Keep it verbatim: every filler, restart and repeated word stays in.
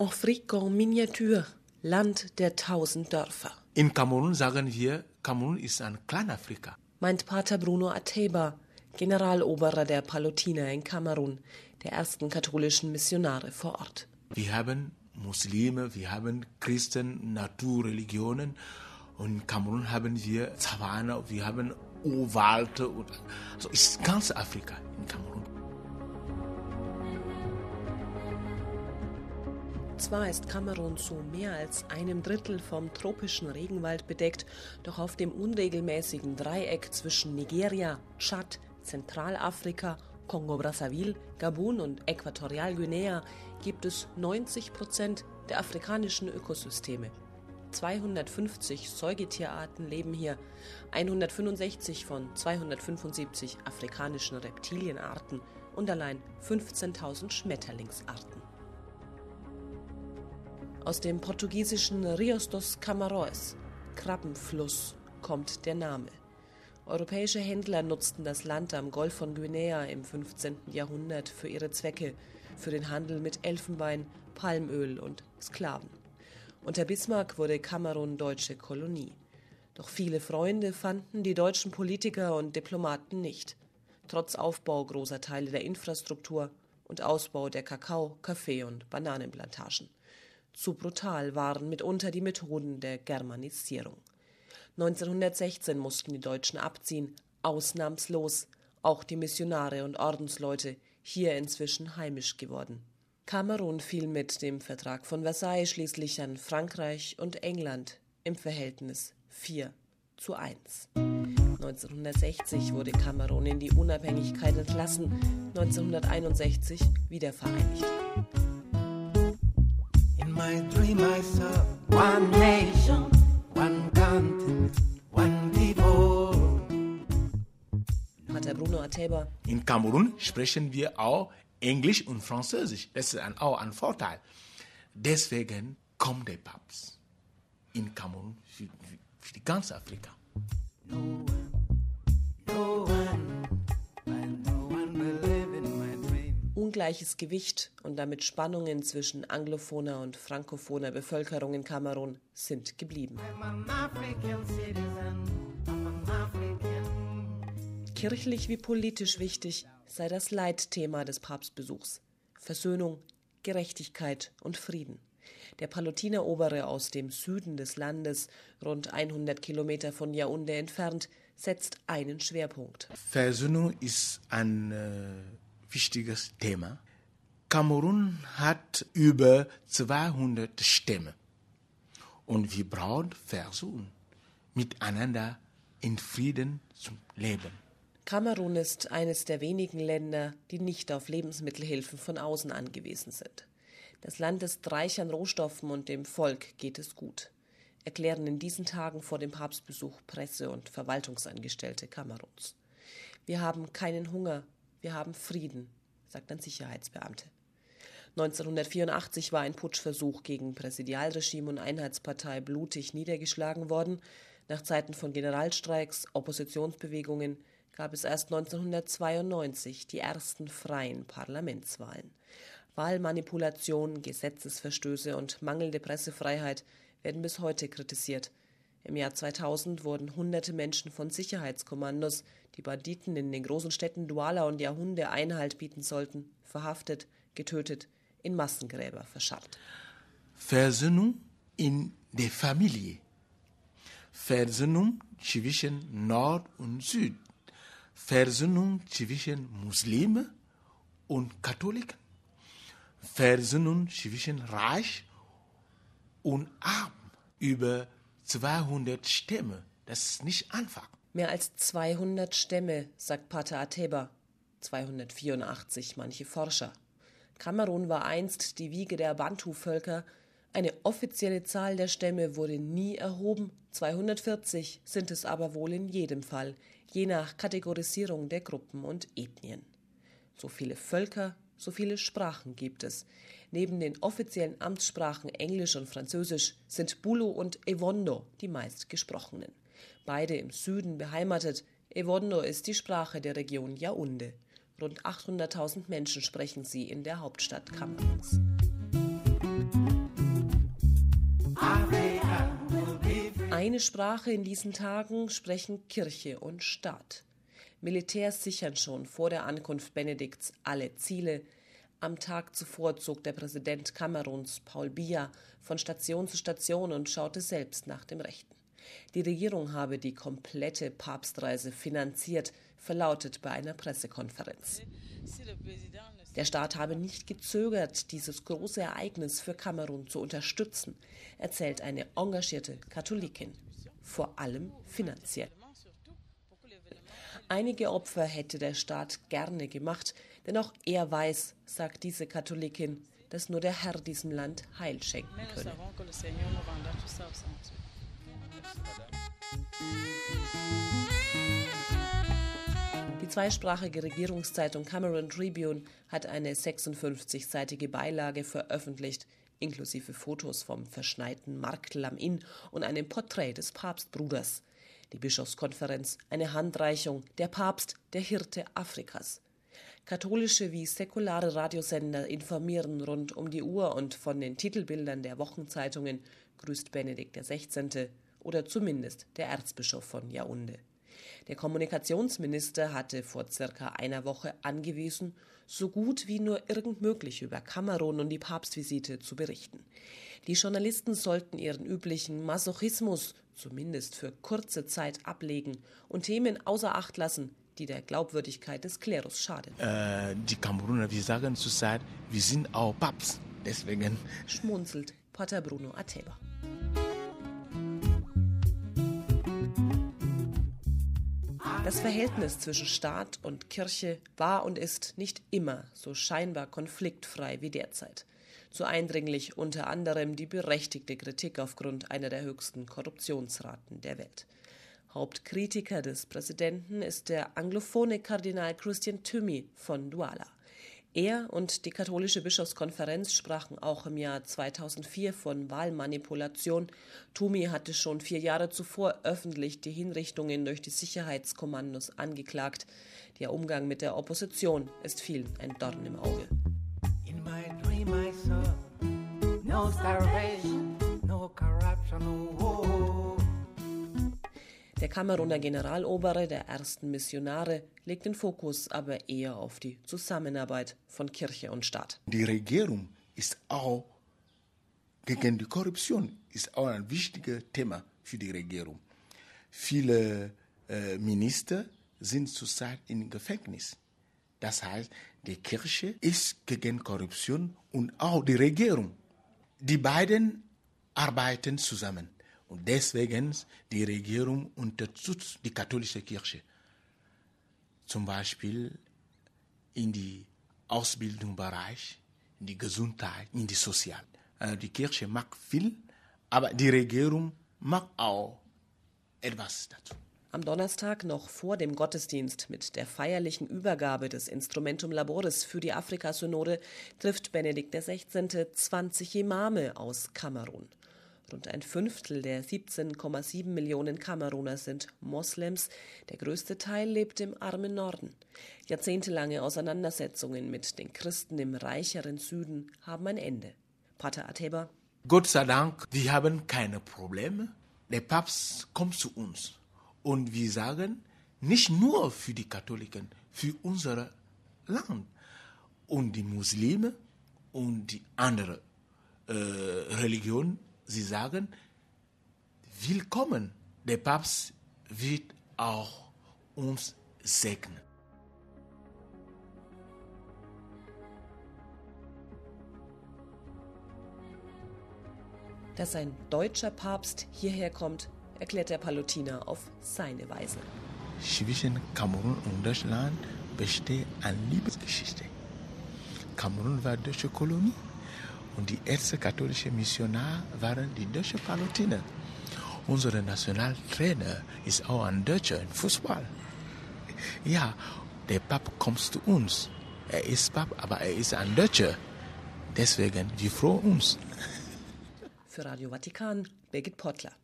Afrique en miniature, Land der tausend Dörfer. In Kamerun sagen wir, Kamerun ist ein Kleinafrika. Meint Pater Bruno Ateba, Generaloberer der Pallottiner in Kamerun, der ersten katholischen Missionare vor Ort. Wir haben Muslime, wir haben Christen, Naturreligionen und in Kamerun haben wir Savanne, wir haben Urwald. Also ist ganz Afrika in Kamerun. Zwar ist Kamerun zu mehr als einem Drittel vom tropischen Regenwald bedeckt, doch auf dem unregelmäßigen Dreieck zwischen Nigeria, Tschad, Zentralafrika, Kongo-Brazzaville, Gabun und Äquatorialguinea gibt es neunzig Prozent der afrikanischen Ökosysteme. zweihundertfünfzig Säugetierarten leben hier, hundertfünfundsechzig von zweihundertfünfundsiebzig afrikanischen Reptilienarten und allein fünfzehntausend Schmetterlingsarten. Aus dem portugiesischen Rios dos Camarões, Krabbenfluss, kommt der Name. Europäische Händler nutzten das Land am Golf von Guinea im fünfzehnten Jahrhundert für ihre Zwecke, für den Handel mit Elfenbein, Palmöl und Sklaven. Unter Bismarck wurde Kamerun deutsche Kolonie. Doch viele Freunde fanden die deutschen Politiker und Diplomaten nicht, trotz Aufbau großer Teile der Infrastruktur und Ausbau der Kakao-, Kaffee- und Bananenplantagen. Zu brutal waren mitunter die Methoden der Germanisierung. neunzehnhundertsechzehn mussten die Deutschen abziehen, ausnahmslos, auch die Missionare und Ordensleute, hier inzwischen heimisch geworden. Kamerun fiel mit dem Vertrag von Versailles schließlich an Frankreich und England im Verhältnis vier zu eins. neunzehnhundertsechzig wurde Kamerun in die Unabhängigkeit entlassen, neunzehnhunderteinundsechzig wiedervereinigt. In my dream I saw one nation, one continent, one people. Pater Bruno Ateba. In Kamerun sprechen wir auch Englisch und Französisch. Das ist ein, auch ein Vorteil. Deswegen kommt der Papst in Kamerun für, für die ganze Afrika. No one, no one, and no one will live in my dream. Ungleiches Gewicht und damit Spannungen zwischen anglophoner und frankophoner Bevölkerung in Kamerun sind geblieben. I'm an African citizen, I'm an African. Kirchlich wie politisch wichtig sei das Leitthema des Papstbesuchs: Versöhnung, Gerechtigkeit und Frieden. Der Pallottiner-Obere aus dem Süden des Landes, rund hundert Kilometer von Yaoundé entfernt, setzt einen Schwerpunkt. Versöhnung ist ein äh, wichtiges Thema. Kamerun hat über zweihundert Stämme und wir brauchen Versöhnung, miteinander in Frieden zu leben. Kamerun ist eines der wenigen Länder, die nicht auf Lebensmittelhilfen von außen angewiesen sind. Das Land ist reich an Rohstoffen und dem Volk geht es gut, erklären in diesen Tagen vor dem Papstbesuch Presse- und Verwaltungsangestellte Kameruns. Wir haben keinen Hunger, wir haben Frieden, sagt ein Sicherheitsbeamter. neunzehnhundertvierundachtzig war ein Putschversuch gegen Präsidialregime und Einheitspartei blutig niedergeschlagen worden. Nach Zeiten von Generalstreiks, Oppositionsbewegungen gab es erst neunzehnhundertzweiundneunzig die ersten freien Parlamentswahlen. Wahlmanipulation, Gesetzesverstöße und mangelnde Pressefreiheit werden bis heute kritisiert. Im Jahr zweitausend wurden hunderte Menschen von Sicherheitskommandos, die Banditen in den großen Städten Douala und Yaoundé Einhalt bieten sollten, verhaftet, getötet, in Massengräber verscharrt. Versöhnung in der Familie. Versöhnung zwischen Nord und Süd. Versöhnung zwischen Muslimen und Katholiken. Versöhnung zwischen Reich und Arm. Über zweihundert Stämme. Das ist nicht einfach. Mehr als zweihundert Stämme, sagt Pater Ateba. zweihundertvierundachtzig manche Forscher. Kamerun war einst die Wiege der Bantu-Völker. Eine offizielle Zahl der Stämme wurde nie erhoben. zweihundertvierzig sind es aber wohl in jedem Fall, je nach Kategorisierung der Gruppen und Ethnien. So viele Völker, so viele Sprachen gibt es. Neben den offiziellen Amtssprachen Englisch und Französisch sind Bulu und Ewondo die meistgesprochenen. Beide im Süden beheimatet. Ewondo ist die Sprache der Region Yaoundé. Rund achthunderttausend Menschen sprechen sie in der Hauptstadt Kameruns. Eine Sprache in diesen Tagen sprechen Kirche und Staat. Militärs sichern schon vor der Ankunft Benedikts alle Ziele. Am Tag zuvor zog der Präsident Kameruns, Paul Biya, von Station zu Station und schaute selbst nach dem Rechten. Die Regierung habe die komplette Papstreise finanziert, verlautet bei einer Pressekonferenz. Der Staat habe nicht gezögert, dieses große Ereignis für Kamerun zu unterstützen, erzählt eine engagierte Katholikin, vor allem finanziell. Einige Opfer hätte der Staat gerne gemacht, denn auch er weiß, sagt diese Katholikin, dass nur der Herr diesem Land Heil schenken könne. Die zweisprachige Regierungszeitung Cameroon Tribune hat eine sechsundfünfzigseitige Beilage veröffentlicht, inklusive Fotos vom verschneiten Marktl am Inn und einem Porträt des Papstbruders. Die Bischofskonferenz, eine Handreichung, der Papst, der Hirte Afrikas. Katholische wie säkulare Radiosender informieren rund um die Uhr und von den Titelbildern der Wochenzeitungen grüßt Benedikt der Sechzehnte oder zumindest der Erzbischof von Yaoundé. Der Kommunikationsminister hatte vor circa einer Woche angewiesen, so gut wie nur irgend möglich über Kamerun und die Papstvisite zu berichten. Die Journalisten sollten ihren üblichen Masochismus zumindest für kurze Zeit ablegen und Themen außer Acht lassen, die der Glaubwürdigkeit des Klerus schaden. Äh, die Kameruner, wir sagen zurzeit, wir sind auch Papst. Deswegen schmunzelt Pater Bruno Ateba. Das Verhältnis zwischen Staat und Kirche war und ist nicht immer so scheinbar konfliktfrei wie derzeit. So eindringlich unter anderem die berechtigte Kritik aufgrund einer der höchsten Korruptionsraten der Welt. Hauptkritiker des Präsidenten ist der anglophone Kardinal Christian Twomey von Douala. Er und die katholische Bischofskonferenz sprachen auch im Jahr zweitausendvier von Wahlmanipulation. Twomey hatte schon vier Jahre zuvor öffentlich die Hinrichtungen durch die Sicherheitskommandos angeklagt. Der Umgang mit der Opposition ist vielen ein Dorn im Auge. In my dream I saw no starvation, no corruption, no war. Der Kameruner Generalobere der ersten Missionare legt den Fokus aber eher auf die Zusammenarbeit von Kirche und Staat. Die Regierung ist auch gegen die Korruption, ist auch ein wichtiges Thema für die Regierung. Viele äh, Minister sind zurzeit im Gefängnis. Das heißt, die Kirche ist gegen Korruption und auch die Regierung. Die beiden arbeiten zusammen. Und deswegen die Regierung unterstützt die katholische Kirche. Zum Beispiel in die Ausbildungsbereich, in die Gesundheit, in die Sozial. Die Kirche macht viel, aber die Regierung macht auch etwas dazu. Am Donnerstag noch vor dem Gottesdienst mit der feierlichen Übergabe des Instrumentum Laboris für die Afrikasynode trifft Benedikt der Sechzehnte zwanzig Imame aus Kamerun. Rund ein Fünftel der siebzehn Komma sieben Millionen Kameruner sind Moslems. Der größte Teil lebt im armen Norden. Jahrzehntelange Auseinandersetzungen mit den Christen im reicheren Süden haben ein Ende. Pater Ateba. Gott sei Dank, wir haben keine Probleme. Der Papst kommt zu uns. Und wir sagen, nicht nur für die Katholiken, für unser Land. Und die Muslime und die anderen äh, Religionen, sie sagen, willkommen. Der Papst wird auch uns segnen. Dass ein deutscher Papst hierher kommt, erklärt der Palutiner auf seine Weise. Zwischen Kamerun und Deutschland besteht eine Liebesgeschichte. Kamerun war deutsche Kolonie. Und die ersten katholischen Missionare waren die deutschen Palutiner. Unser Nationaltrainer ist auch ein Deutscher im Fußball. Ja, der Papst kommt zu uns. Er ist Papst, aber er ist ein Deutscher. Deswegen, wir freuen uns. Für Radio Vatikan, Birgit Pottler.